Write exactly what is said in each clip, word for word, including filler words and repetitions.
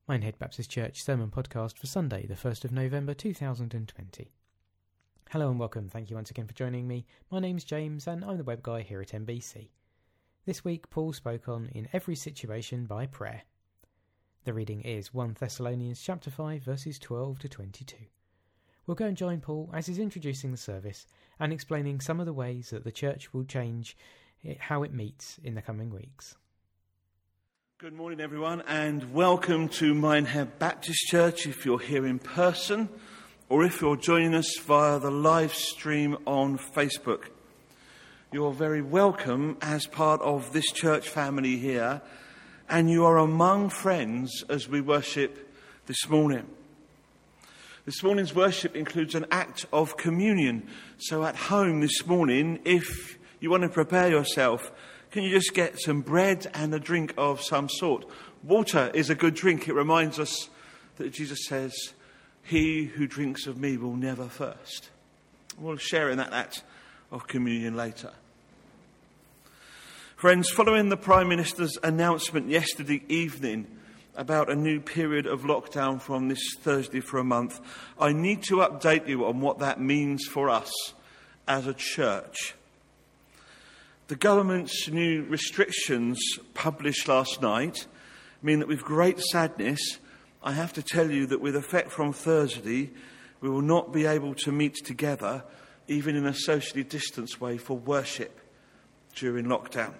Minehead Baptist Church Sermon Podcast for Sunday, the first of November two thousand twenty. Hello and welcome, thank you once again for joining me. My name's James and I'm the web guy here at M B C. This week Paul spoke on In Every Situation by Prayer. The reading is First Thessalonians chapter five verses twelve to twenty-two. We'll go and join Paul as he's introducing the service and explaining some of the ways that the church will change how it meets in the coming weeks. Good morning, everyone, and welcome to Minehead Baptist Church if you're here in person or if you're joining us via the live stream on Facebook. You're very welcome as part of this church family here, and you are among friends as we worship this morning. This morning's worship includes an act of communion. So at home this morning, if you want to prepare yourself, can you just get some bread and a drink of some sort? Water is a good drink. It reminds us that Jesus says, "He who drinks of me will never thirst." We'll share in that act of communion later. Friends, following the Prime Minister's announcement yesterday evening about a new period of lockdown from this Thursday for a month, I need to update you on what that means for us as a church. The government's new restrictions published last night mean that with great sadness, I have to tell you that with effect from Thursday, we will not be able to meet together, even in a socially distanced way, for worship during lockdown.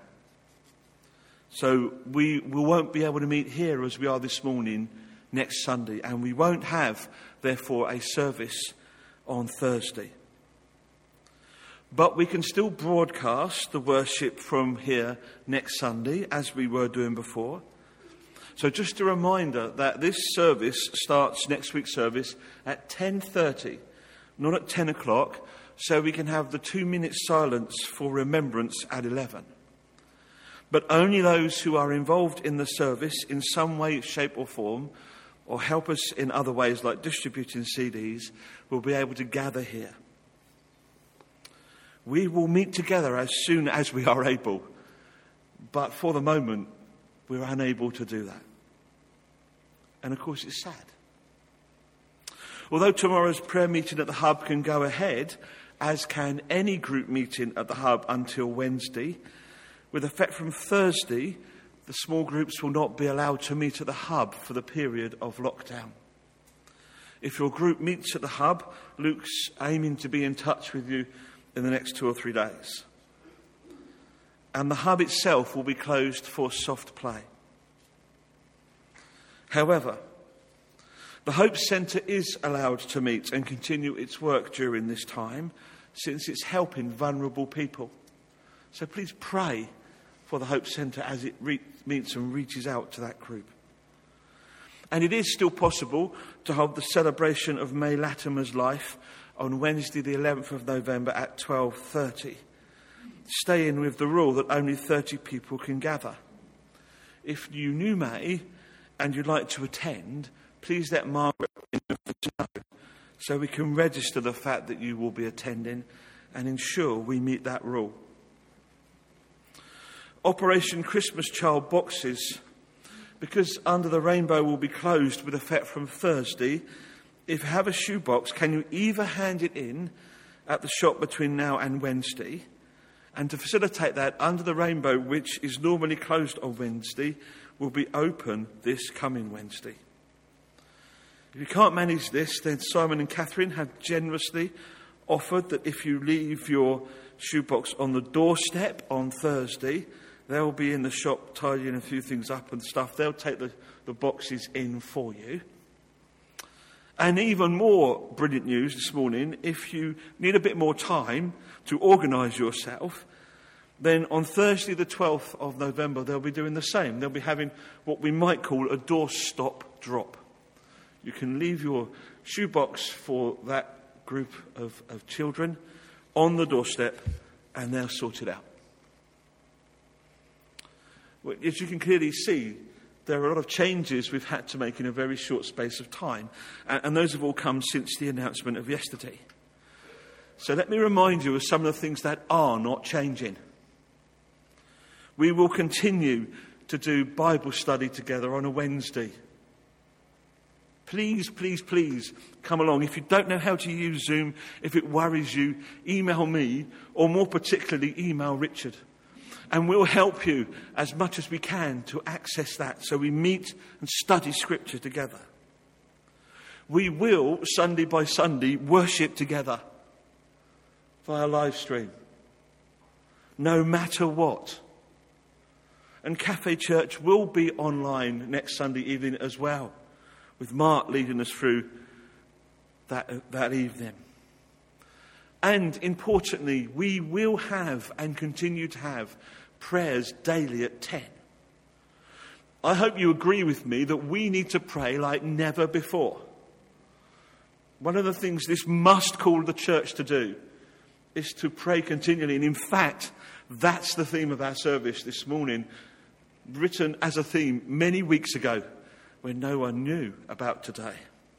So we, we won't be able to meet here as we are this morning next Sunday, and we won't have, therefore, a service on Thursday. But we can still broadcast the worship from here next Sunday, as we were doing before. So just a reminder that this service starts, next week's service, at ten thirty, not at ten o'clock, so we can have the two minutes silence for remembrance at eleven. But only those who are involved in the service in some way, shape or form, or help us in other ways like distributing C Ds, will be able to gather here. We will meet together as soon as we are able, but for the moment, we're unable to do that. And of course, it's sad. Although tomorrow's prayer meeting at the Hub can go ahead, as can any group meeting at the Hub until Wednesday, with effect from Thursday, the small groups will not be allowed to meet at the Hub for the period of lockdown. If your group meets at the Hub, Luke's aiming to be in touch with you in the next two or three days. And the Hub itself will be closed for soft play. However, the Hope Centre is allowed to meet and continue its work during this time, since it's helping vulnerable people. So please pray for the Hope Centre as it re- meets and reaches out to that group. And it is still possible to hold the celebration of May Latimer's life on Wednesday the eleventh of November at twelve thirty. Stay in with the rule that only thirty people can gather. If you knew May and you'd like to attend, please let Margaret know so we can register the fact that you will be attending and ensure we meet that rule. Operation Christmas Child boxes, because Under the Rainbow will be closed with effect from Thursday. If you have a shoebox, can you either hand it in at the shop between now and Wednesday? And to facilitate that, Under the Rainbow, which is normally closed on Wednesday, will be open this coming Wednesday. If you can't manage this, then Simon and Catherine have generously offered that if you leave your shoebox on the doorstep on Thursday, they'll be in the shop tidying a few things up and stuff. They'll take the, the boxes in for you. And even more brilliant news this morning, if you need a bit more time to organise yourself, then on Thursday the twelfth of November they'll be doing the same. They'll be having what we might call a doorstop drop. You can leave your shoebox for that group of, of children on the doorstep and they'll sort it out. Well, as you can clearly see, there are a lot of changes we've had to make in a very short space of time, and, and those have all come since the announcement of yesterday. So let me remind you of some of the things that are not changing. We will continue to do Bible study together on a Wednesday. Please, please, please come along. If you don't know how to use Zoom, if it worries you, email me, or more particularly, email Richard. And we'll help you as much as we can to access that, so we meet and study Scripture together. We will, Sunday by Sunday, worship together via live stream, no matter what. And Cafe Church will be online next Sunday evening as well, with Mark leading us through that, that evening. And importantly, we will have and continue to have prayers daily at ten. I hope you agree with me that we need to pray like never before. One of the things this must call the church to do is to pray continually. And in fact, that's the theme of our service this morning, written as a theme many weeks ago when no one knew about today.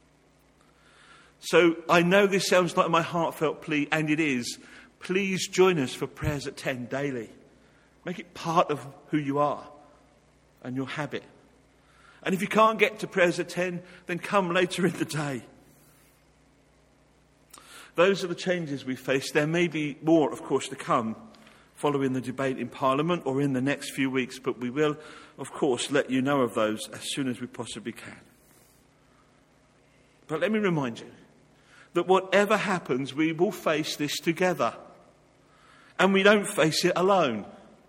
So I know this sounds like my heartfelt plea, and it is. Please join us for prayers at ten daily. Make it part of who you are and your habit. And if you can't get to prayers at ten, then come later in the day. Those are the changes we face. There may be more, of course, to come following the debate in Parliament or in the next few weeks, but we will, of course, let you know of those as soon as we possibly can. But let me remind you that whatever happens, we will face this together. And we don't face it alone.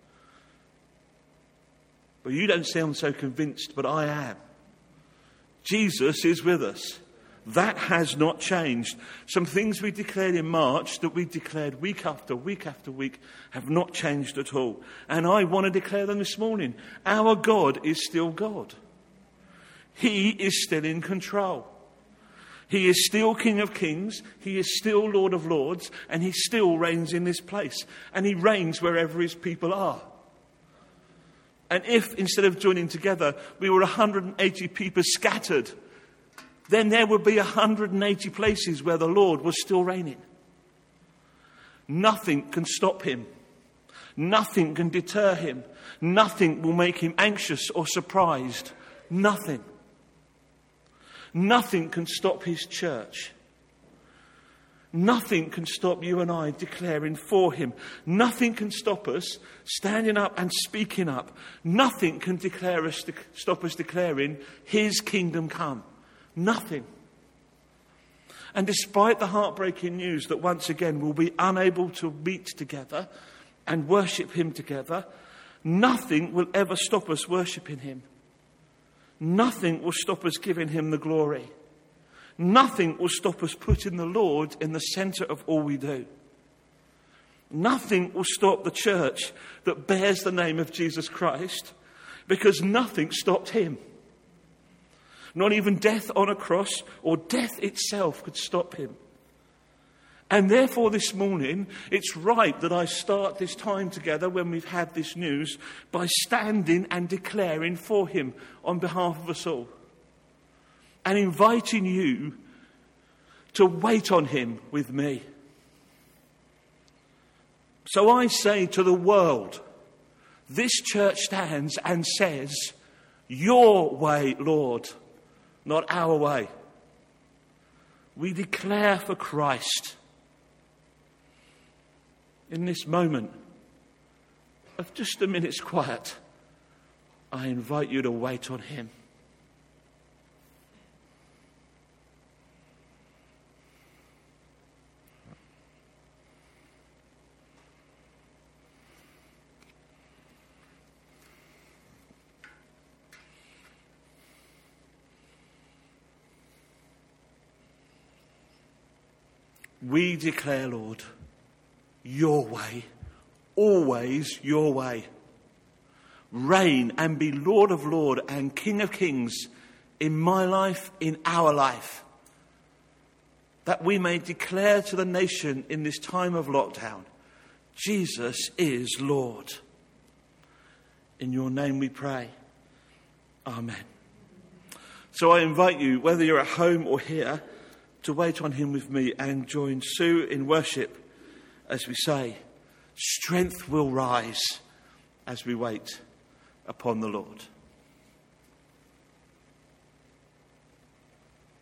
Well, you don't sound so convinced, but I am. Jesus is with us. That has not changed. Some things we declared in March that we declared week after week after week have not changed at all. And I want to declare them this morning. Our God is still God. He is still in control. He is still King of Kings. He is still Lord of Lords. And he still reigns in this place. And he reigns wherever his people are. And if, instead of joining together, we were one hundred eighty people scattered, then there would be one hundred eighty places where the Lord was still reigning. Nothing can stop him. Nothing can deter him. Nothing will make him anxious or surprised. Nothing. Nothing can stop his church. Nothing can stop you and I declaring for him. Nothing can stop us standing up and speaking up. Nothing can declare us, stop us declaring his kingdom come. Nothing. And despite the heartbreaking news that once again we'll be unable to meet together and worship him together, nothing will ever stop us worshipping him. Nothing will stop us giving him the glory. Nothing will stop us putting the Lord in the centre of all we do. Nothing will stop the church that bears the name of Jesus Christ, because nothing stopped him. Not even death on a cross or death itself could stop him. And therefore this morning, it's right that I start this time together when we've had this news by standing and declaring for him on behalf of us all. And inviting you to wait on him with me. So I say to the world, this church stands and says, your way, Lord, not our way. We declare for Christ. In this moment of just a minute's quiet, I invite you to wait on him. We declare, Lord, your way, always your way. Reign and be Lord of Lords and King of Kings in my life, in our life. That we may declare to the nation in this time of lockdown, Jesus is Lord. In your name we pray. Amen. So I invite you, whether you're at home or here, to wait on him with me and join Sue in worship as we say, strength will rise as we wait upon the Lord.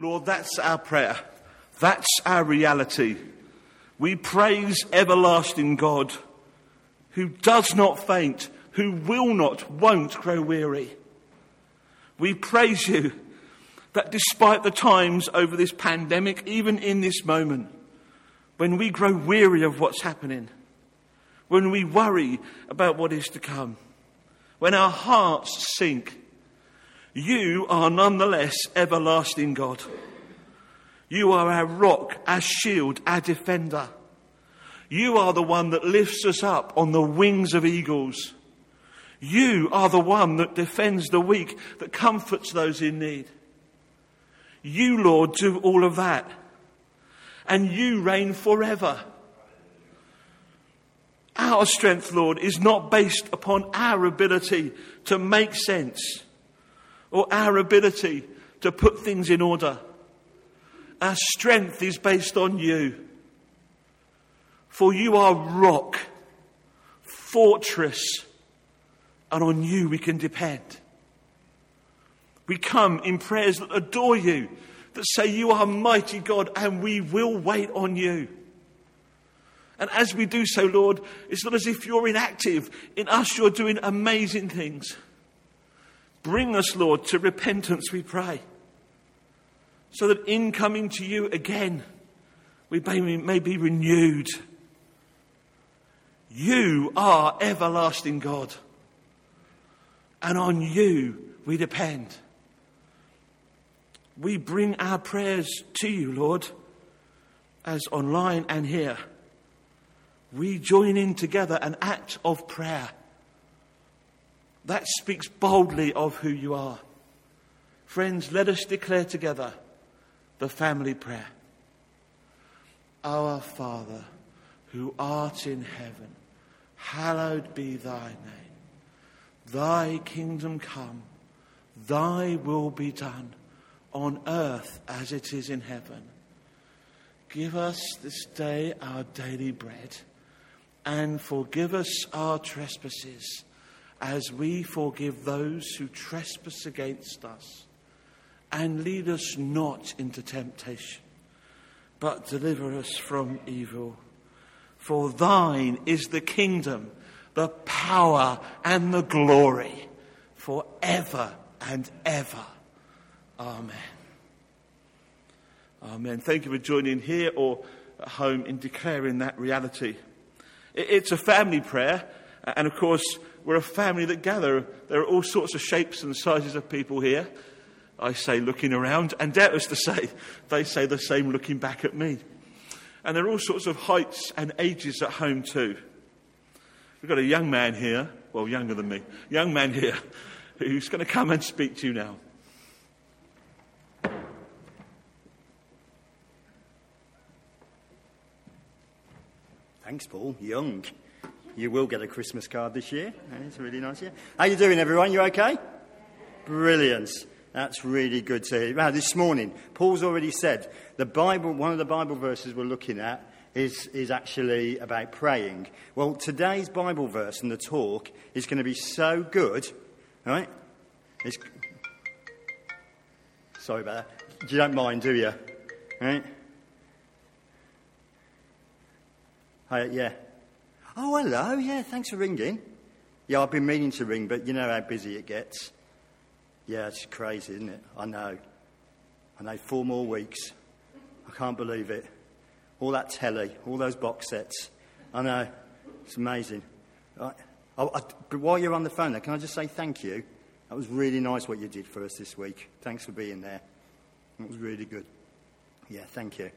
Lord, that's our prayer. That's our reality. We praise everlasting God, who does not faint, who will not, won't grow weary. We praise you that despite the times over this pandemic, even in this moment, when we grow weary of what's happening, when we worry about what is to come, when our hearts sink, you are nonetheless everlasting God. You are our rock, our shield, our defender. You are the one that lifts us up on the wings of eagles. You are the one that defends the weak, that comforts those in need. You, Lord, do all of that. And you reign forever. Our strength, Lord, is not based upon our ability to make sense or our ability to put things in order. Our strength is based on you. For you are rock, fortress, and on you we can depend. We come in prayers that adore you, that say you are mighty God, and we will wait on you. And as we do so, Lord, it's not as if you're inactive. In us, you're doing amazing things. Bring us, Lord, to repentance, we pray, so that in coming to you again, we may, may be renewed. You are everlasting God, and on you we depend. We bring our prayers to you, Lord, as online and here. We join in together an act of prayer that speaks boldly of who you are. Friends, let us declare together the family prayer. Our Father, who art in heaven, hallowed be thy name. Thy kingdom come, thy will be done, on earth as it is in heaven. Give us this day our daily bread, and forgive us our trespasses, as we forgive those who trespass against us. And lead us not into temptation, but deliver us from evil. For thine is the kingdom, the power, and the glory, forever and ever. Amen. Amen. Thank you for joining here or at home in declaring that reality. It's a family prayer, and of course, we're a family that gather. There are all sorts of shapes and sizes of people here. I say looking around, and doubtless to say, they say the same looking back at me. And there are all sorts of heights and ages at home too. We've got a young man here, well, younger than me, young man here, who's going to come and speak to you now. Thanks, Paul. Young. You will get a Christmas card this year. It's really nice. Yeah. How you doing, everyone? You okay? Brilliant. That's really good to hear. Now, this morning, Paul's already said the Bible. One of the Bible verses we're looking at is is actually about praying. Well, today's Bible verse and the talk is going to be so good, right? It's, sorry about that. You don't mind, do you? Right? Hi, yeah. Oh, hello. Yeah, thanks for ringing. Yeah, I've been meaning to ring, but you know how busy it gets. Yeah, it's crazy, isn't it? I know. I know, four more weeks. I can't believe it. All that telly, all those box sets. I know. It's amazing. Right. I, I, but while you're on the phone, there, can I just say thank you? That was really nice what you did for us this week. Thanks for being there. It was really good. Yeah, thank you.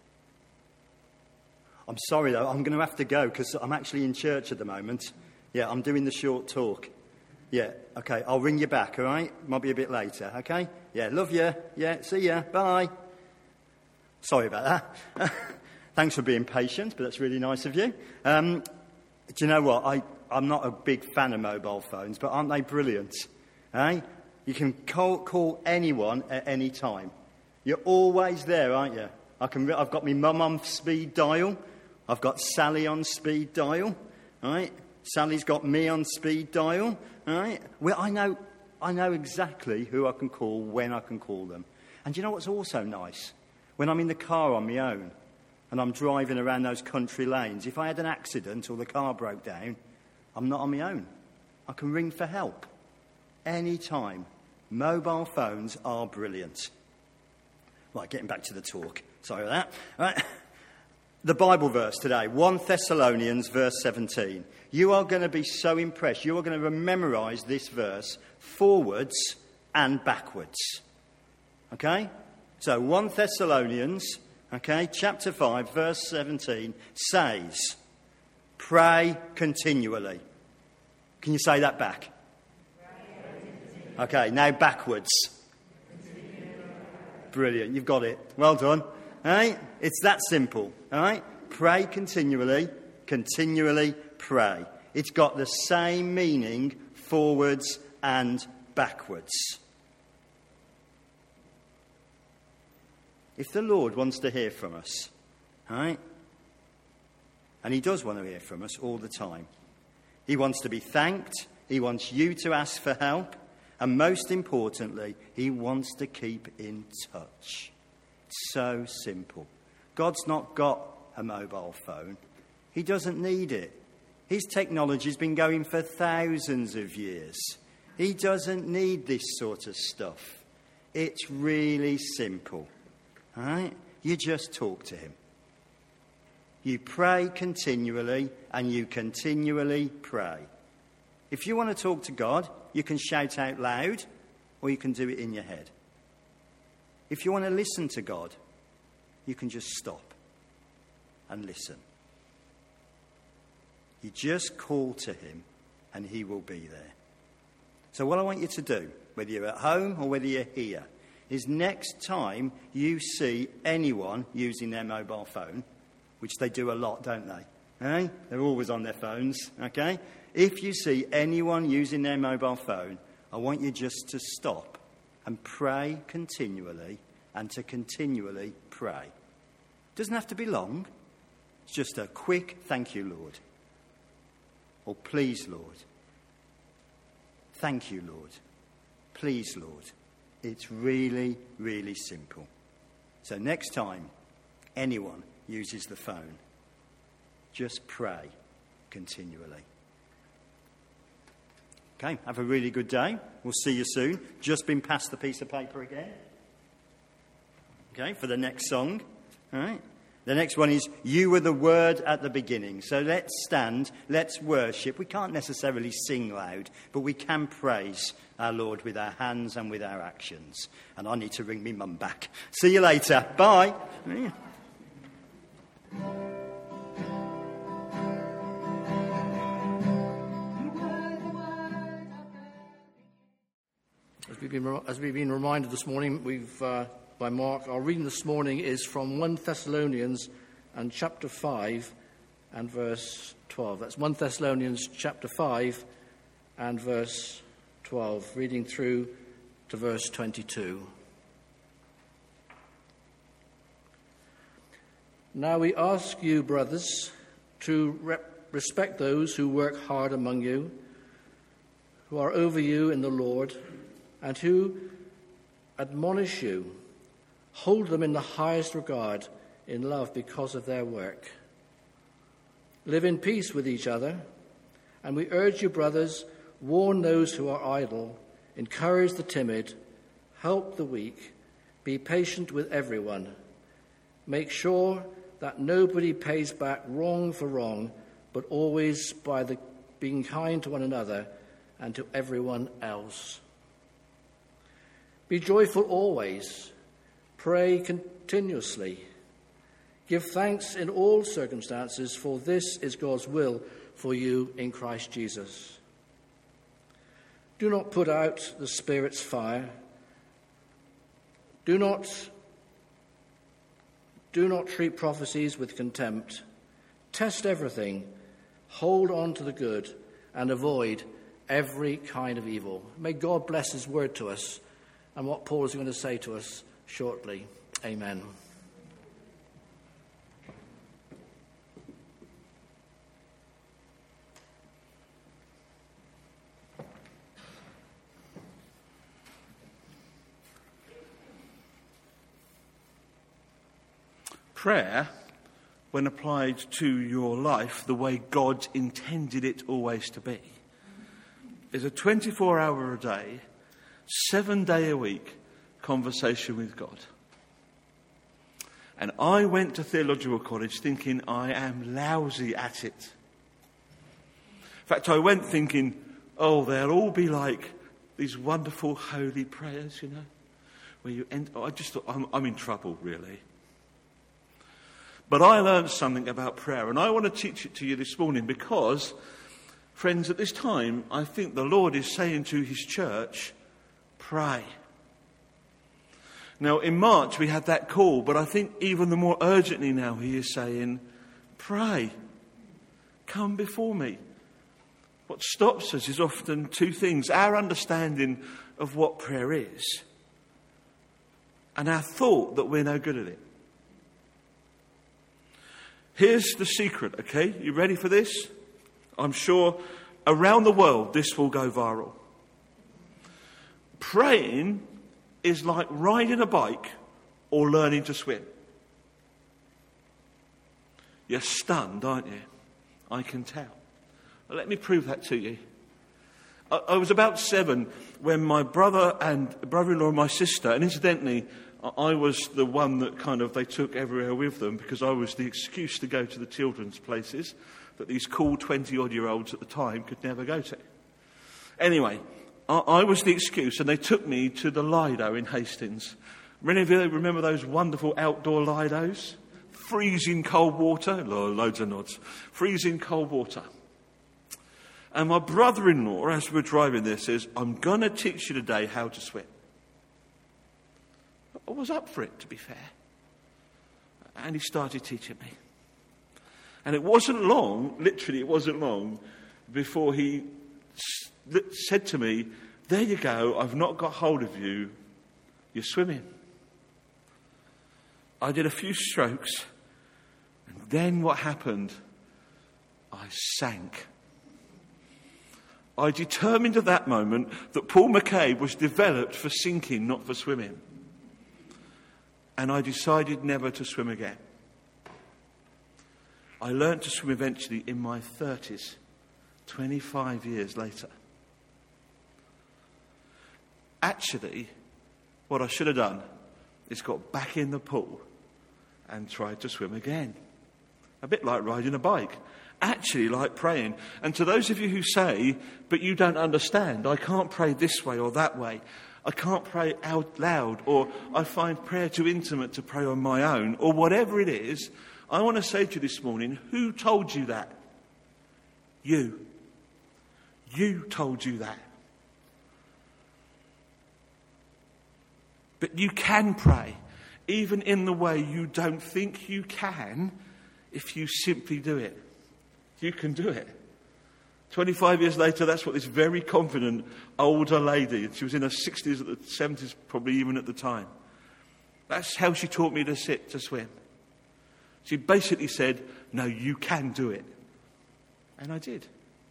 I'm sorry, though. I'm going to have to go because I'm actually in church at the moment. Yeah, I'm doing the short talk. Yeah, okay, I'll ring you back, all right? Might be a bit later, okay? Yeah, love you. Yeah, see ya. Bye. Sorry about that. Thanks for being patient, but that's really nice of you. Um, do you know what? I, I'm not a big fan of mobile phones, but aren't they brilliant? Eh? You can call, call anyone at any time. You're always there, aren't you? I can, I've got my mum on speed dial. I've got Sally on speed dial, right? Sally's got me on speed dial, right? Well, I know, I know exactly who I can call when I can call them. And And do you know what's also nice? When I'm in the car on my own and I'm driving around those country lanes, if I had an accident or the car broke down, I'm not on my own. I can ring for help any time. Mobile phones are brilliant. Right, getting back to the talk. Sorry about that. Right. The Bible verse today, First Thessalonians verse seventeen. You are going to be so impressed. You are going to memorise this verse forwards and backwards. Okay? So First Thessalonians, okay, chapter five, verse seventeen says, pray continually. Can you say that back? Okay, now backwards. Brilliant, you've got it. Well done. All right? It's that simple. All right? Pray continually, continually pray. It's got the same meaning forwards and backwards. If the Lord wants to hear from us, all right? And he does want to hear from us all the time. He wants to be thanked. He wants you to ask for help. And most importantly, he wants to keep in touch. It's so simple. God's not got a mobile phone. He doesn't need it. His technology's been going for thousands of years. He doesn't need this sort of stuff. It's really simple. All right? You just talk to him. You pray continually, and you continually pray. If you want to talk to God, you can shout out loud, or you can do it in your head. If you want to listen to God, you can just stop and listen. You just call to him, and he will be there. So what I want you to do, whether you're at home or whether you're here, is next time you see anyone using their mobile phone, which they do a lot, don't they? Eh? They're always on their phones, okay? If you see anyone using their mobile phone, I want you just to stop and pray continually and to continually pray. It doesn't have to be long. It's just a quick thank you, Lord. Or please, Lord. Thank you, Lord. Please, Lord. It's really, really simple. So next time anyone uses the phone, just pray continually. Okay, have a really good day. We'll see you soon. Just been passed the piece of paper again. Okay, for the next song. All right. The next one is, You Were the Word at the Beginning. So let's stand, let's worship. We can't necessarily sing loud, but we can praise our Lord with our hands and with our actions. And I need to ring me mum back. See you later. Bye. As we've been, as we've been reminded this morning, we've... Uh, by Mark. Our reading this morning is from First Thessalonians and chapter five and verse twelve. That's First Thessalonians chapter five and verse twelve, reading through to verse twenty-two. Now we ask you, brothers, to rep- respect those who work hard among you, who are over you in the Lord, and who admonish you. Hold them in the highest regard in love because of their work. Live in peace with each other, and we urge you, brothers, warn those who are idle, encourage the timid, help the weak, be patient with everyone. Make sure that nobody pays back wrong for wrong, but always by the being kind to one another and to everyone else. Be joyful always. Pray continuously. Give thanks in all circumstances, for this is God's will for you in Christ Jesus. Do not put out the Spirit's fire. Do not, do not treat prophecies with contempt. Test everything. Hold on to the good and avoid every kind of evil. May God bless his word to us and what Paul is going to say to us shortly. Amen. prayer, when applied to your life the way God intended it always to be, is a twenty-four hour a day, seven day a week conversation with God. And I went to theological college thinking I am lousy at it. In fact, I went thinking, oh, they'll all be like these wonderful holy prayers, you know, where you end. I just thought, I'm, I'm in trouble, really. But I learned something about prayer, and I want to teach it to you this morning because, friends, at this time, I think the Lord is saying to his church, pray. Now, in March, we had that call, but I think even the more urgently now, he is saying, pray. Come before me. What stops us is often two things: our understanding of what prayer is, and our thought that we're no good at it. Here's the secret, okay? You ready for this? I'm sure around the world this will go viral. Praying is like riding a bike or learning to swim. You're stunned, aren't you? I can tell. Let me prove that to you. I, I was about seven when my brother and brother-in-law and my sister, and incidentally, I was the one that kind of they took everywhere with them because I was the excuse to go to the children's places that these cool twenty-odd-year-olds at the time could never go to. Anyway, I, I was the excuse, and they took me to the Lido in Hastings. Many of you remember those wonderful outdoor Lidos? Freezing cold water, loads of nods, freezing cold water. And my brother-in-law, as we were driving there, says, I'm going to teach you today how to swim. I was up for it, to be fair. And he started teaching me. And it wasn't long, literally it wasn't long, before he said to me, there you go, I've not got hold of you, you're swimming. I did a few strokes, and then what happened? I sank. I determined at that moment that Paul McCabe was developed for sinking, not for swimming. And I decided never to swim again. I learnt to swim eventually in my thirties, twenty-five years later. Actually, what I should have done is got back in the pool and tried to swim again. A bit like riding a bike. Actually like praying. And to those of you who say, but you don't understand, I can't pray this way or that way, I can't pray out loud, or I find prayer too intimate to pray on my own, or whatever it is, I want to say to you this morning, who told you that? You. You told you that. But you can pray, even in the way you don't think you can, if you simply do it. You can do it. twenty-five years later, that's what this very confident older lady, she was in her sixties, at the seventies, probably even at the time. That's how she taught me to sit, to swim. She basically said, no, you can do it. And I did.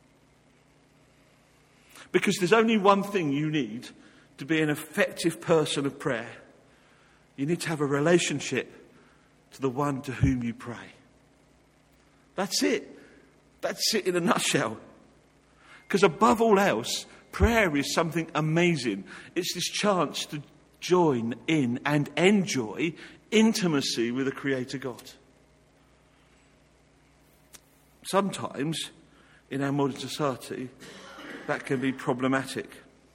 Because there's only one thing you need to be an effective person of prayer. You need to have a relationship to the one to whom you pray. That's it. That's it in a nutshell. Because above all else, prayer is something amazing. It's this chance to join in and enjoy intimacy with the Creator God. Sometimes, in our modern society, that can be problematic.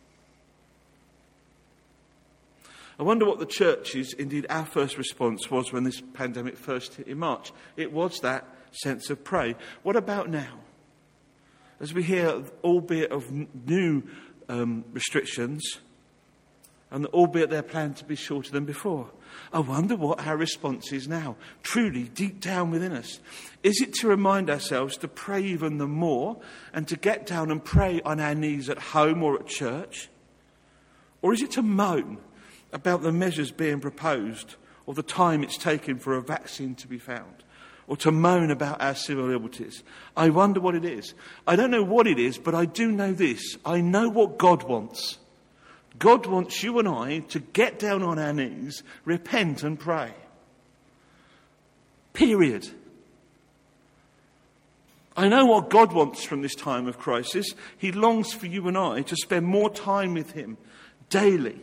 I wonder what the church's, indeed our first response was when this pandemic first hit in March. It was that sense of pray. What about now? As we hear, albeit of new um, restrictions, and albeit they're planned to be shorter than before, I wonder what our response is now, truly deep down within us. Is it to remind ourselves to pray even the more, and to get down and pray on our knees at home or at church? Or is it to moan about the measures being proposed, or the time it's taken for a vaccine to be found? Or to moan about our civil liberties? I wonder what it is. I don't know what it is, but I do know this. I know what God wants. God wants you and I to get down on our knees, repent and pray. Period. I know what God wants from this time of crisis. He longs for you and I to spend more time with him daily.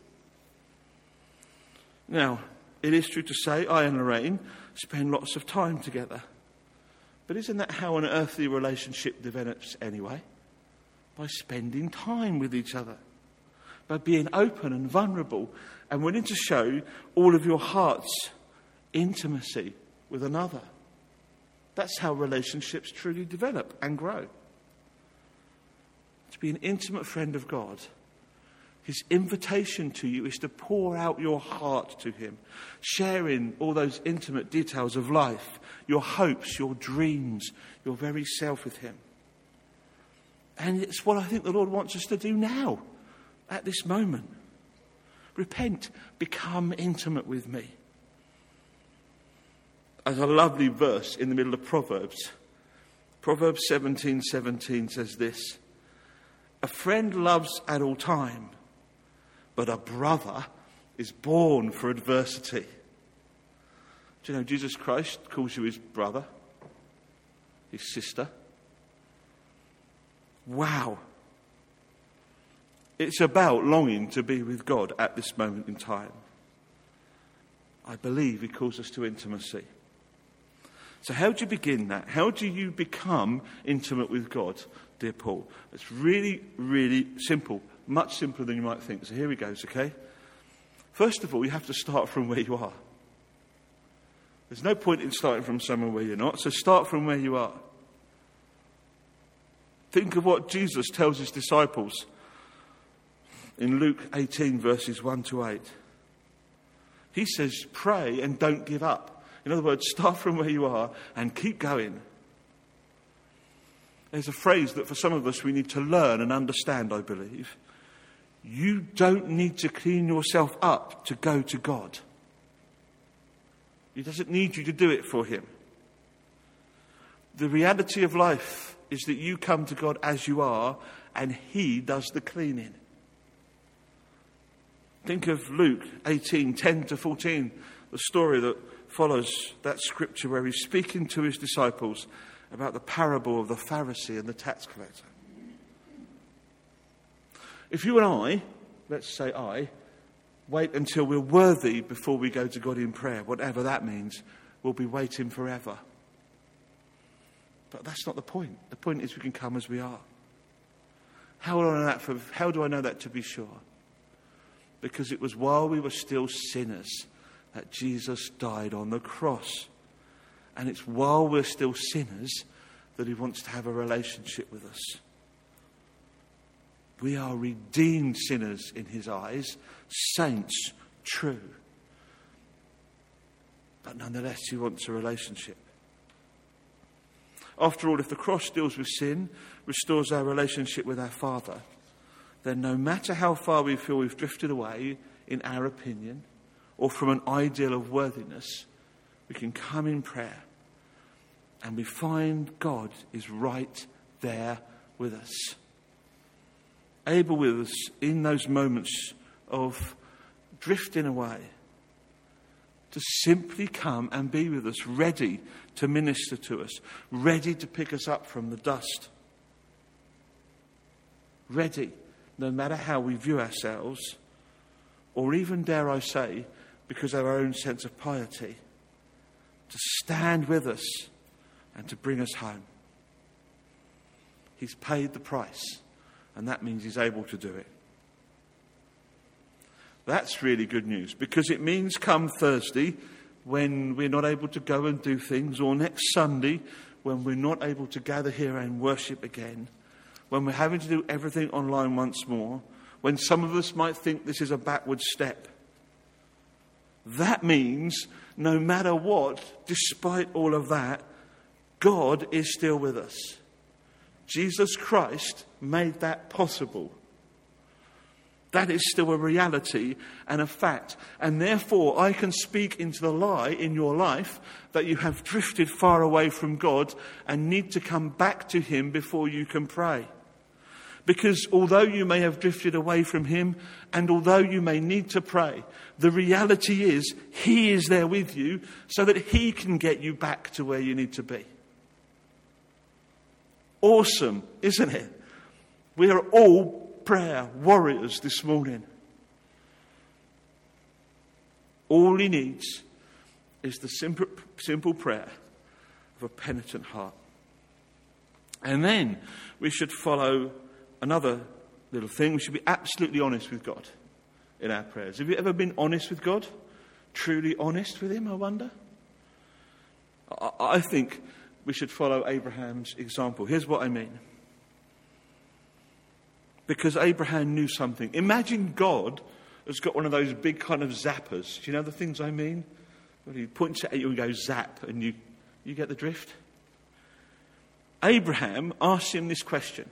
Now, it is true to say I and Lorraine spend lots of time together. But isn't that how an earthly relationship develops anyway? By spending time with each other. By being open and vulnerable and willing to show all of your heart's intimacy with another. That's how relationships truly develop and grow. To be an intimate friend of God, his invitation to you is to pour out your heart to him, sharing all those intimate details of life, your hopes, your dreams, your very self with him. And it's what I think the Lord wants us to do now, at this moment. Repent, become intimate with me. There's a lovely verse in the middle of Proverbs. Proverbs seventeen seventeen says this: a friend loves at all time, but a brother is born for adversity. Do you know Jesus Christ calls you his brother, his sister? Wow. It's about longing to be with God at this moment in time. I believe he calls us to intimacy. So how do you begin that? How do you become intimate with God, dear Paul? It's really, really simple. Much simpler than you might think. So here he goes, okay? First of all, you have to start from where you are. There's no point in starting from somewhere where you're not, so start from where you are. Think of what Jesus tells his disciples in Luke eighteen, verses one to eight. He says, pray and don't give up. In other words, start from where you are and keep going. There's a phrase that for some of us we need to learn and understand, I believe. You don't need to clean yourself up to go to God. He doesn't need you to do it for him. The reality of life is that you come to God as you are and he does the cleaning. Think of Luke eighteen, ten to fourteen, the story that follows that scripture where he's speaking to his disciples about the parable of the Pharisee and the tax collector. If you and I, let's say I, wait until we're worthy before we go to God in prayer, whatever that means, we'll be waiting forever. But that's not the point. The point is we can come as we are. How do I know that, for, how do I know that to be sure? Because it was while we were still sinners that Jesus died on the cross. And it's while we're still sinners that he wants to have a relationship with us. We are redeemed sinners in his eyes, saints, true. But nonetheless, he wants a relationship. After all, if the cross deals with sin, restores our relationship with our Father, then no matter how far we feel we've drifted away in our opinion or from an ideal of worthiness, we can come in prayer and we find God is right there with us. Able with us in those moments of drifting away to simply come and be with us, ready to minister to us, ready to pick us up from the dust. Ready, no matter how we view ourselves, or even, dare I say, because of our own sense of piety, to stand with us and to bring us home. He's paid the price, and that means he's able to do it. That's really good news, because it means come Thursday, when we're not able to go and do things, or next Sunday, when we're not able to gather here and worship again, when we're having to do everything online once more, when some of us might think this is a backward step. That means, no matter what, despite all of that, God is still with us. Jesus Christ made that possible. That is still a reality and a fact. And therefore, I can speak into the lie in your life that you have drifted far away from God and need to come back to him before you can pray. Because although you may have drifted away from him, and although you may need to pray, the reality is he is there with you so that he can get you back to where you need to be. Awesome, isn't it? We are all prayer warriors this morning. All he needs is the simple, simple prayer of a penitent heart. And then we should follow another little thing. We should be absolutely honest with God in our prayers. Have you ever been honest with God? Truly honest with him, I wonder? I, I think we should follow Abraham's example. Here's what I mean. Because Abraham knew something. Imagine God has got one of those big kind of zappers. Do you know the things I mean? When he points at you and goes zap, and you, you get the drift. Abraham asked him this question.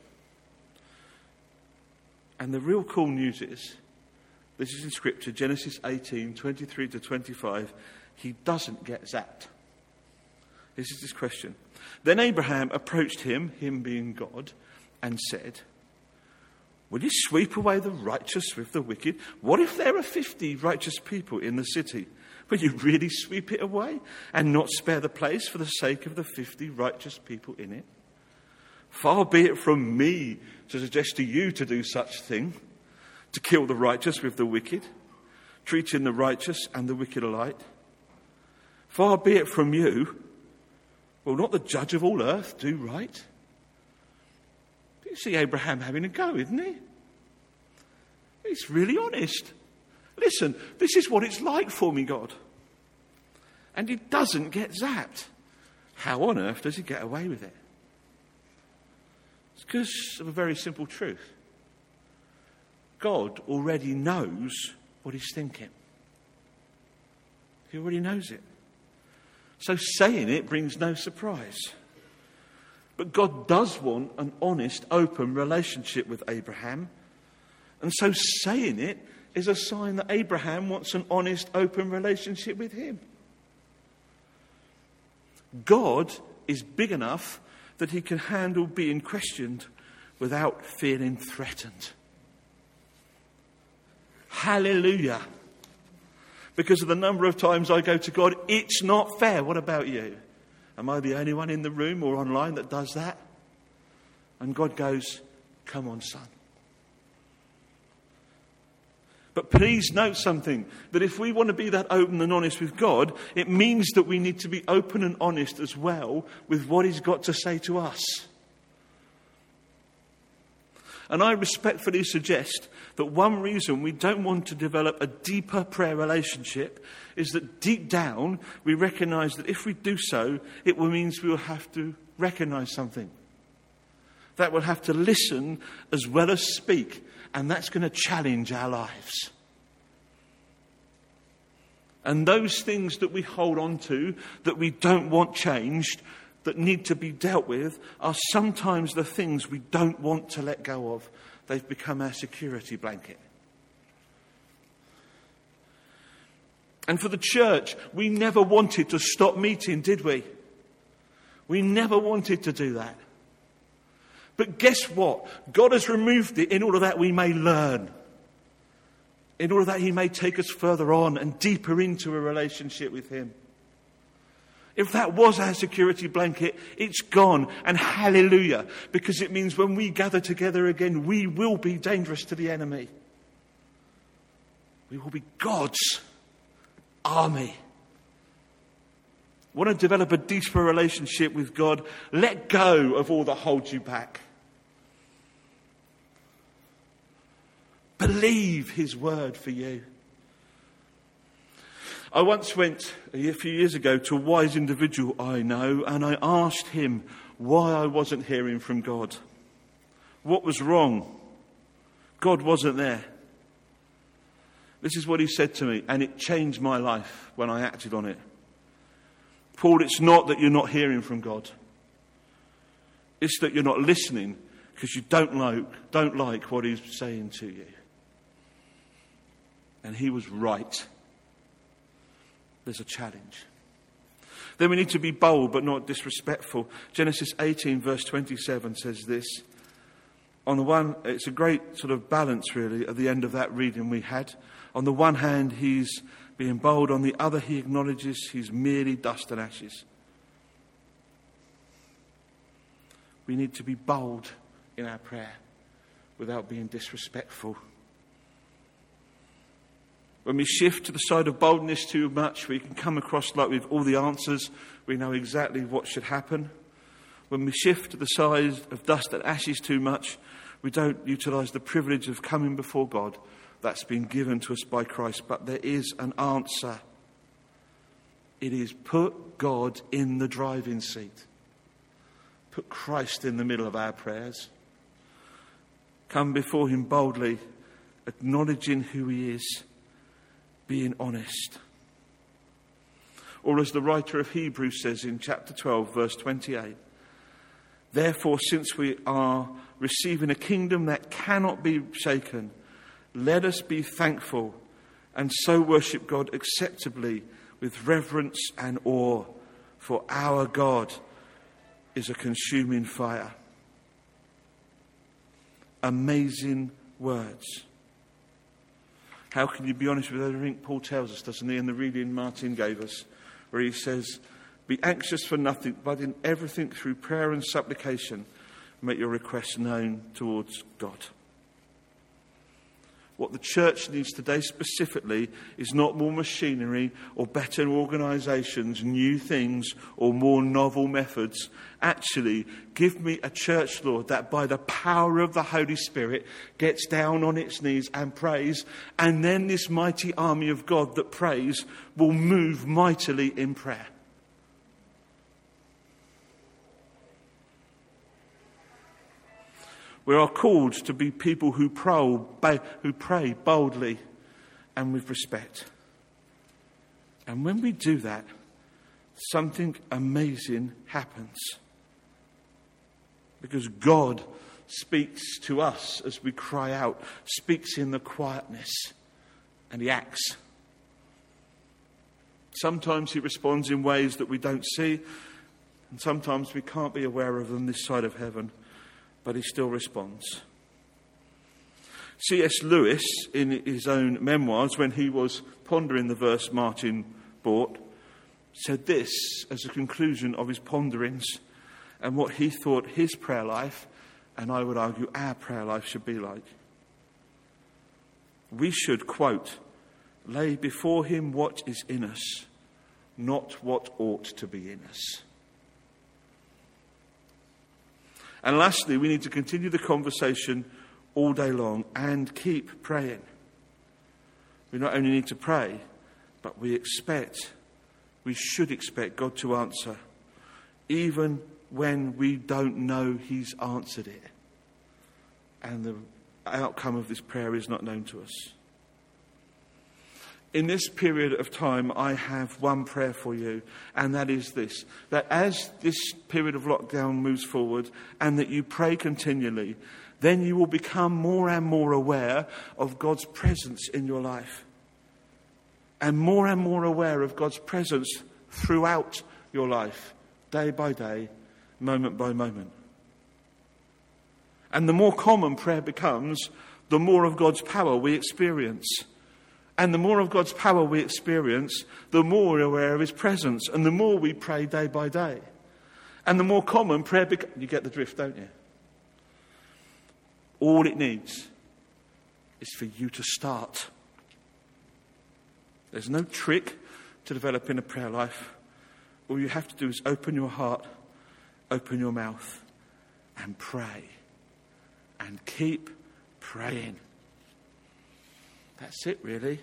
And the real cool news is, this is in Scripture, Genesis eighteen, twenty-three to twenty-five, he doesn't get zapped. This is his question. Then Abraham approached him, him being God, and said, will you sweep away the righteous with the wicked? What if there are fifty righteous people in the city? Will you really sweep it away and not spare the place for the sake of the fifty righteous people in it? Far be it from me to suggest to you to do such thing, to kill the righteous with the wicked, treating the righteous and the wicked alike. Far be it from you. Will not the judge of all earth do right? You see Abraham having a go, isn't he? He's really honest. Listen, this is what it's like for me, God. And he doesn't get zapped. How on earth does he get away with it? It's because of a very simple truth. God already knows what he's thinking. He already knows it. So saying it brings no surprise. But God does want an honest, open relationship with Abraham. And so saying it is a sign that Abraham wants an honest, open relationship with him. God is big enough that he can handle being questioned without feeling threatened. Hallelujah. Because of the number of times I go to God, it's not fair. What about you? Am I the only one in the room or online that does that? And God goes, come on, son. But please note something, that if we want to be that open and honest with God, it means that we need to be open and honest as well with what he's got to say to us. And I respectfully suggest that one reason we don't want to develop a deeper prayer relationship is that deep down we recognise that if we do so, it will means we will have to recognise something. That we'll have to listen as well as speak, and that's going to challenge our lives. And those things that we hold on to, that we don't want changed, that need to be dealt with, are sometimes the things we don't want to let go of. They've become our security blanket. And for the church, we never wanted to stop meeting, did we? We never wanted to do that. But guess what? God has removed it in order that we may learn. In order that he may take us further on and deeper into a relationship with him. If that was our security blanket, it's gone. And hallelujah. Because it means when we gather together again, we will be dangerous to the enemy. We will be God's army. Want to develop a deeper relationship with God? Let go of all that holds you back. Believe his word for you. I once went a few years ago to a wise individual I know, and I asked him why I wasn't hearing from God. What was wrong? God wasn't there. This is what he said to me, and it changed my life when I acted on it. Paul, it's not that you're not hearing from God. It's that you're not listening because you don't like, don't like what he's saying to you. And he was right. There's a challenge. Then we need to be bold but not disrespectful. Genesis eighteen verse twenty-seven says this. On the one, it's a great sort of balance, really, at the end of that reading we had. On the one hand, he's being bold. On the other, he acknowledges he's merely dust and ashes. We need to be bold in our prayer without being disrespectful. When we shift to the side of boldness too much, we can come across like we've all the answers. We know exactly what should happen. When we shift to the side of dust and ashes too much, we don't utilise the privilege of coming before God that's been given to us by Christ. But there is an answer. It is put God in the driving seat. Put Christ in the middle of our prayers. Come before him boldly, acknowledging who he is, being honest. Or as the writer of Hebrews says in chapter twelve, verse twenty-eight, therefore, since we are receiving a kingdom that cannot be shaken, let us be thankful and so worship God acceptably with reverence and awe, for our God is a consuming fire. Amazing words. How can you be honest with everything Paul tells us, doesn't he, in the reading Martin gave us, where he says, be anxious for nothing, but in everything through prayer and supplication, make your requests known towards God. What the church needs today specifically is not more machinery or better organisations, new things or more novel methods. Actually, give me a church, Lord, that by the power of the Holy Spirit gets down on its knees and prays, and then this mighty army of God that prays will move mightily in prayer. We are called to be people who pray, who pray boldly and with respect. And when we do that, something amazing happens. Because God speaks to us as we cry out, speaks in the quietness, and he acts. Sometimes he responds in ways that we don't see, and sometimes we can't be aware of them this side of heaven. But he still responds. C S Lewis, in his own memoirs, when he was pondering the verse Martin brought, said this as a conclusion of his ponderings and what he thought his prayer life, and I would argue our prayer life, should be like. We should, quote, lay before him what is in us, not what ought to be in us. And lastly, we need to continue the conversation all day long and keep praying. We not only need to pray, but we expect, we should expect God to answer, even when we don't know he's answered it. And the outcome of this prayer is not known to us. In this period of time, I have one prayer for you, and that is this, that as this period of lockdown moves forward and that you pray continually, then you will become more and more aware of God's presence in your life, and more and more aware of God's presence throughout your life, day by day, moment by moment. And the more common prayer becomes, the more of God's power we experience. And the more of God's power we experience, the more we're aware of his presence, and the more we pray day by day. And the more common prayer becomes. You get the drift, don't you? All it needs is for you to start. There's no trick to developing a prayer life. All you have to do is open your heart, open your mouth, and pray. And keep praying. That's it, really.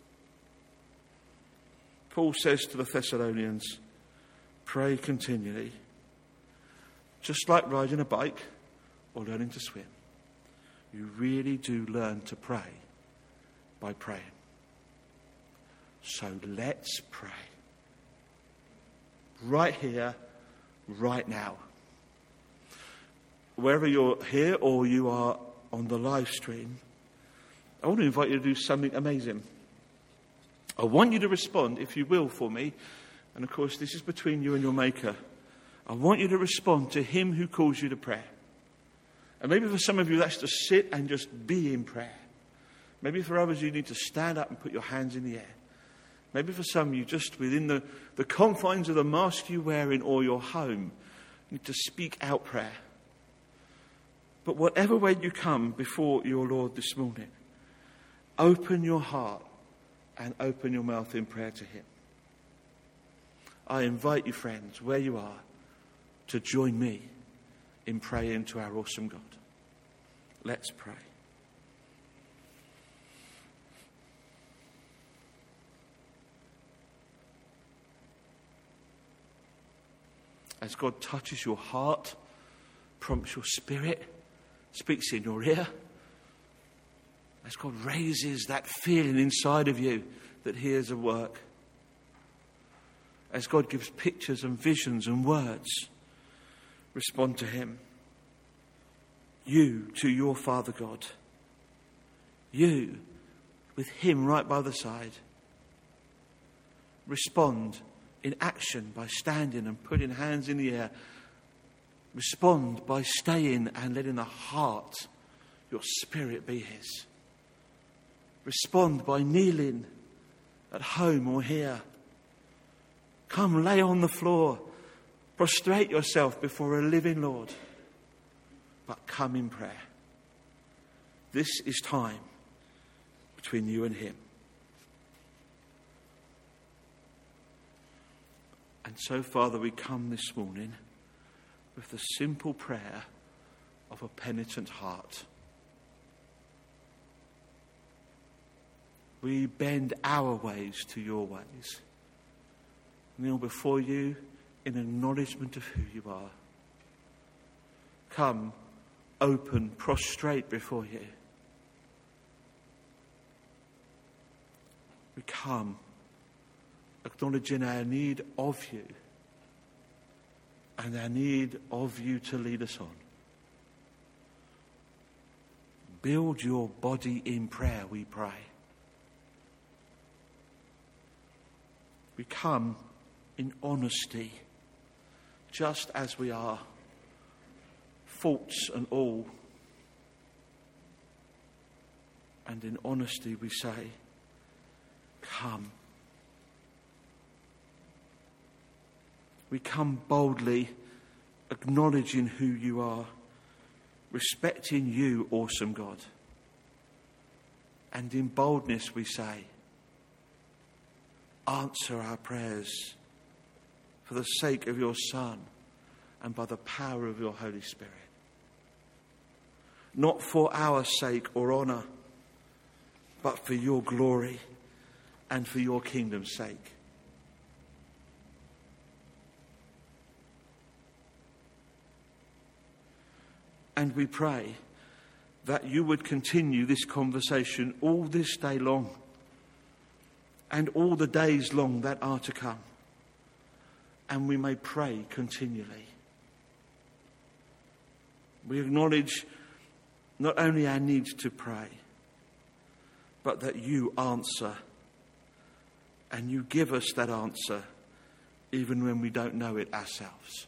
Paul says to the Thessalonians, pray continually. Just like riding a bike or learning to swim. You really do learn to pray by praying. So let's pray. Right here, right now. Wherever you're here or you are on the live stream, I want to invite you to do something amazing. I want you to respond, if you will, for me. And of course, this is between you and your Maker. I want you to respond to him who calls you to prayer. And maybe for some of you, that's to sit and just be in prayer. Maybe for others, you need to stand up and put your hands in the air. Maybe for some, you just, within the, the confines of the mask you're wearing or your home, need to speak out prayer. But whatever way you come before your Lord this morning, open your heart and open your mouth in prayer to him. I invite you, friends, where you are, to join me in praying to our awesome God. Let's pray. As God touches your heart, prompts your spirit, speaks in your ear, as God raises that feeling inside of you that he is at work, as God gives pictures and visions and words, respond to him. You to your Father God. You with him right by the side. Respond in action by standing and putting hands in the air. Respond by staying and letting the heart, your spirit, be his. Respond by kneeling at home or here. Come, lay on the floor. Prostrate yourself before a living Lord. But come in prayer. This is time between you and him. And so, Father, we come this morning with the simple prayer of a penitent heart. We bend our ways to your ways. Kneel before you in acknowledgement of who you are. Come, open, prostrate before you. We come, acknowledging our need of you and our need of you to lead us on. Build your body in prayer, we pray. We come in honesty, just as we are, faults and all. And in honesty we say, come. We come boldly, acknowledging who you are, respecting you, awesome God. And in boldness we say, answer our prayers for the sake of your Son and by the power of your Holy Spirit. Not for our sake or honour, but for your glory and for your kingdom's sake. And we pray that you would continue this conversation all this day long and all the days long that are to come. And we may pray continually. We acknowledge not only our need to pray, but that you answer. And you give us that answer even when we don't know it ourselves.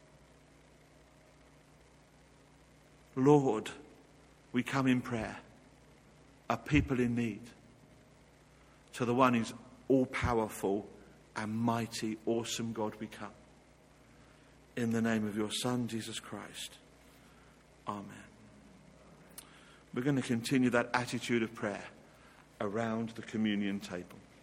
Lord, we come in prayer, a people in need, to the one who's all-powerful and mighty, awesome God we come. In the name of your Son, Jesus Christ. Amen. We're going to continue that attitude of prayer around the communion table.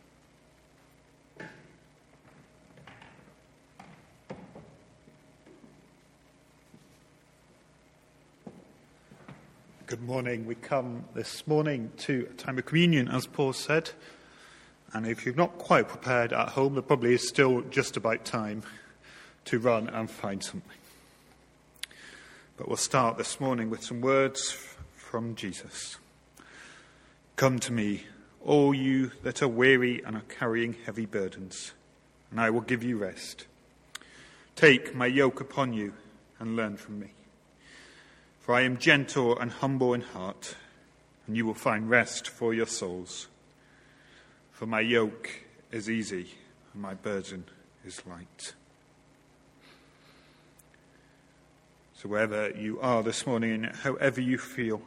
Good morning. We come this morning to a time of communion, as Paul said. And if you've not quite prepared at home, there probably is still just about time to run and find something. But we'll start this morning with some words from Jesus. Come to me, all you that are weary and are carrying heavy burdens, and I will give you rest. Take my yoke upon you and learn from me. For I am gentle and humble in heart, and you will find rest for your souls. For my yoke is easy, and my burden is light. So wherever you are this morning, and however you feel,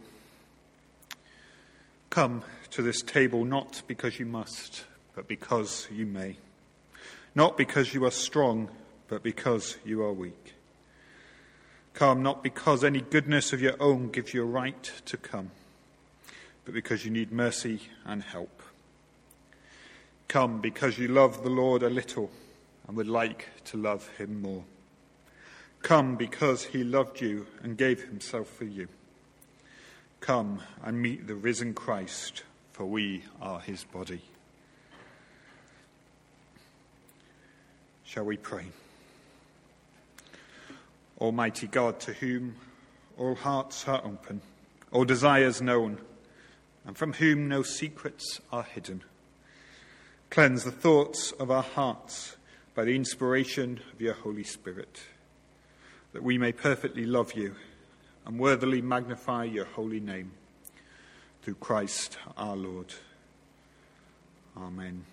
come to this table not because you must, but because you may. Not because you are strong, but because you are weak. Come not because any goodness of your own gives you a right to come, but because you need mercy and help. Come because you love the Lord a little and would like to love him more. Come because he loved you and gave himself for you. Come and meet the risen Christ, for we are his body. Shall we pray? Almighty God, to whom all hearts are open, all desires known, and from whom no secrets are hidden, cleanse the thoughts of our hearts by the inspiration of your Holy Spirit, that we may perfectly love you and worthily magnify your holy name, through Christ our Lord. Amen.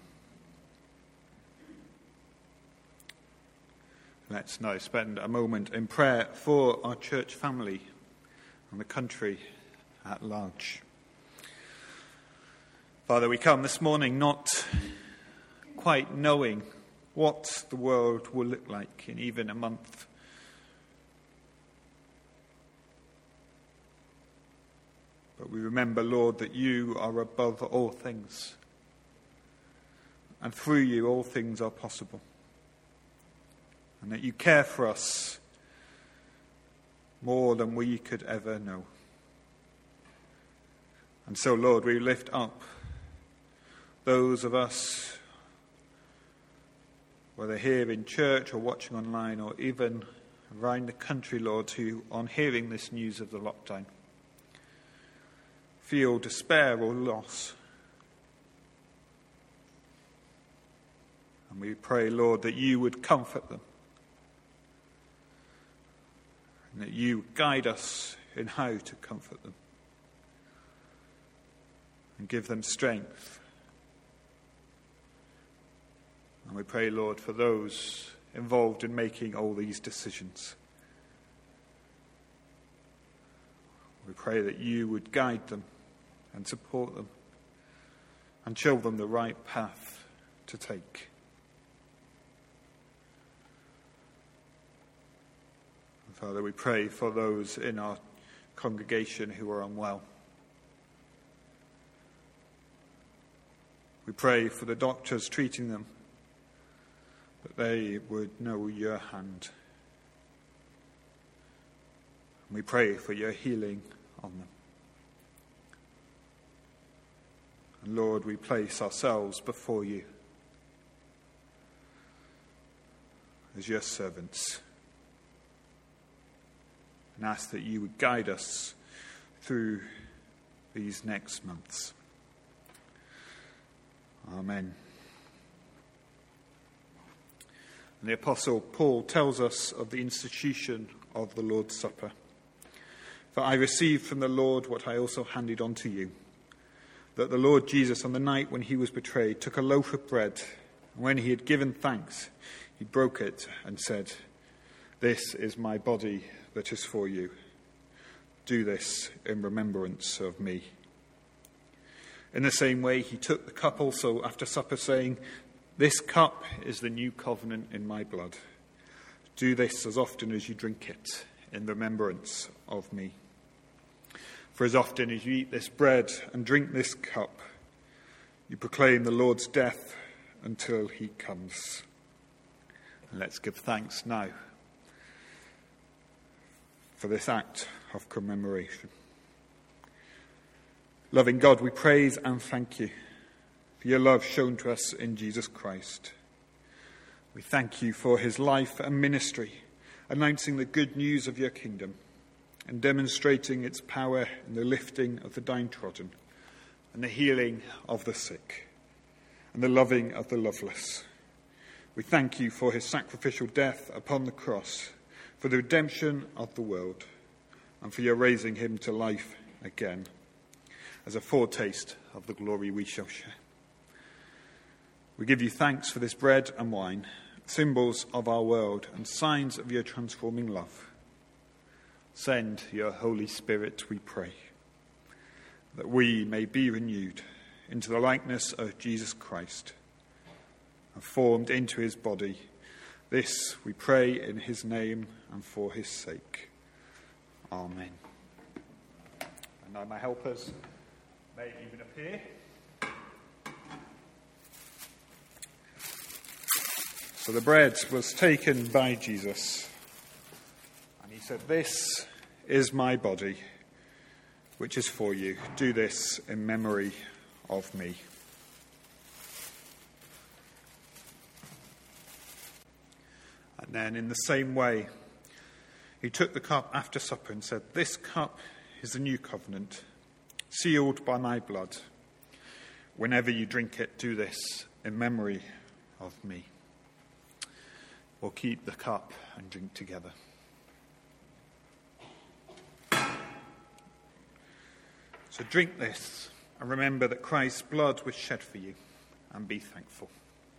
Let's now spend a moment in prayer for our church family and the country at large. Father, we come this morning not quite knowing what the world will look like in even a month. But we remember, Lord, that you are above all things, and through you all things are possible, and that you care for us more than we could ever know. And so, Lord, we lift up those of us, whether here in church or watching online or even around the country, Lord, who, on hearing this news of the lockdown, feel despair or loss. And we pray, Lord, that you would comfort them, and that you guide us in how to comfort them, and give them strength. And we pray, Lord, for those involved in making all these decisions. We pray that you would guide them and support them and show them the right path to take. And Father, we pray for those in our congregation who are unwell. We pray for the doctors treating them, that they would know your hand. And we pray for your healing on them. And Lord, we place ourselves before you as your servants, and ask that you would guide us through these next months. Amen. And the Apostle Paul tells us of the institution of the Lord's Supper. For I received from the Lord what I also handed on to you, that the Lord Jesus, on the night when he was betrayed, took a loaf of bread, and when he had given thanks, he broke it and said, "This is my body that is for you. Do this in remembrance of me." In the same way, he took the cup also after supper, saying, "This cup is the new covenant in my blood. Do this as often as you drink it in remembrance of me. For as often as you eat this bread and drink this cup, you proclaim the Lord's death until he comes." And let's give thanks now for this act of commemoration. Loving God, we praise and thank you for your love shown to us in Jesus Christ. We thank you for his life and ministry, announcing the good news of your kingdom and demonstrating its power in the lifting of the downtrodden and the healing of the sick and the loving of the loveless. We thank you for his sacrificial death upon the cross, for the redemption of the world, and for your raising him to life again, as a foretaste of the glory we shall share. We give you thanks for this bread and wine, symbols of our world and signs of your transforming love. Send your Holy Spirit, we pray, that we may be renewed into the likeness of Jesus Christ and formed into his body. This we pray in his name and for his sake. Amen. And now my helpers may even appear. So the bread was taken by Jesus, and he said, "This is my body, which is for you. Do this in memory of me." And then in the same way, he took the cup after supper and said, "This cup is the new covenant, sealed by my blood. Whenever you drink it, do this in memory of me." We'll keep the cup and drink together. So drink this and remember that Christ's blood was shed for you, and be thankful.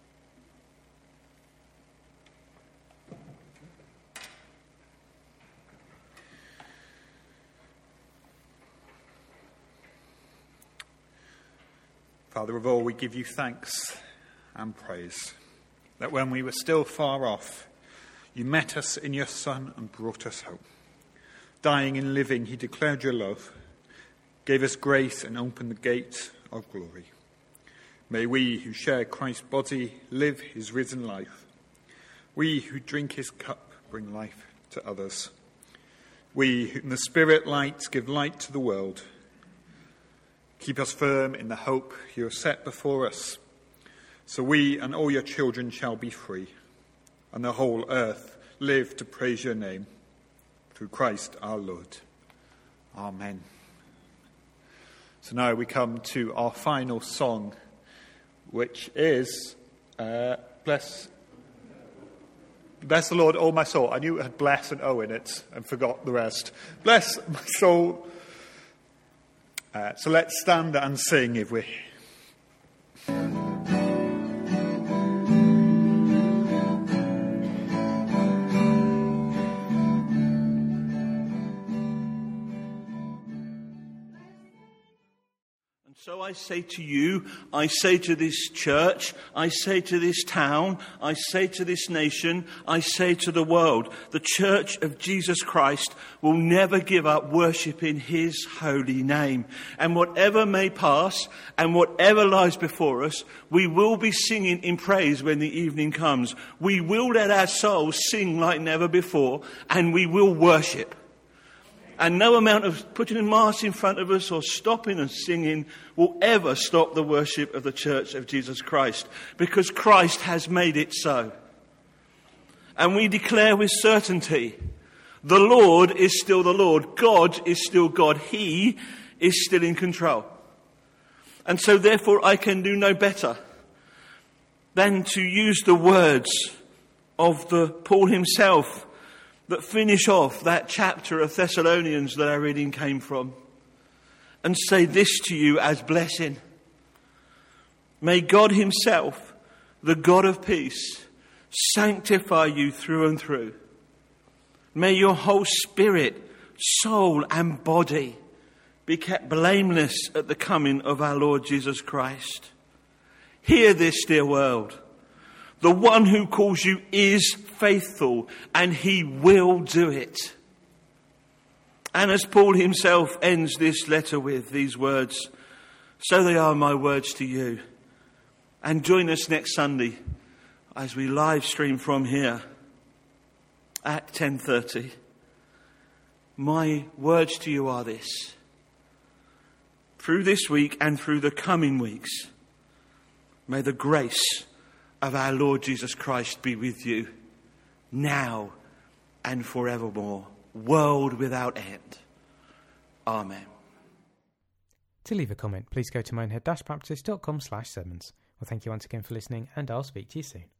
Father of all, we give you thanks and praise that when we were still far off, you met us in your Son and brought us home. Dying and living, he declared your love, gave us grace and opened the gate of glory. May we who share Christ's body live his risen life. We who drink his cup bring life to others. We who in the Spirit light give light to the world. Keep us firm in the hope you have set before us, so we and all your children shall be free, and the whole earth live to praise your name. Through Christ our Lord. Amen. So now we come to our final song, which is uh, Bless Bless the Lord, O my soul. I knew it had bless and O in it and forgot the rest. Bless my soul. Uh, so let's stand and sing if we... So I say to you, I say to this church, I say to this town, I say to this nation, I say to the world, the Church of Jesus Christ will never give up worshipping his holy name. And whatever may pass and whatever lies before us, we will be singing in praise when the evening comes. We will let our souls sing like never before, and we will worship. And no amount of putting a mass in front of us or stopping and singing will ever stop the worship of the Church of Jesus Christ, because Christ has made it so. And we declare with certainty, the Lord is still the Lord. God is still God. He is still in control. And so therefore I can do no better than to use the words of the Paul himself that finish off that chapter of Thessalonians that our reading came from, and say this to you as blessing. May God himself, the God of peace, sanctify you through and through. May your whole spirit, soul and body be kept blameless at the coming of our Lord Jesus Christ. Hear this, dear world. The one who calls you is faithful, and he will do it. And as Paul himself ends this letter with these words, so they are my words to you. And join us next Sunday as we live stream from here at ten thirty. My words to you are this. Through this week and through the coming weeks, may the grace of our Lord Jesus Christ be with you now and forevermore, world without end. Amen. To leave a comment, please go to minehead dash baptist dot com slash sermons. Well, thank you once again for listening, and I'll speak to you soon.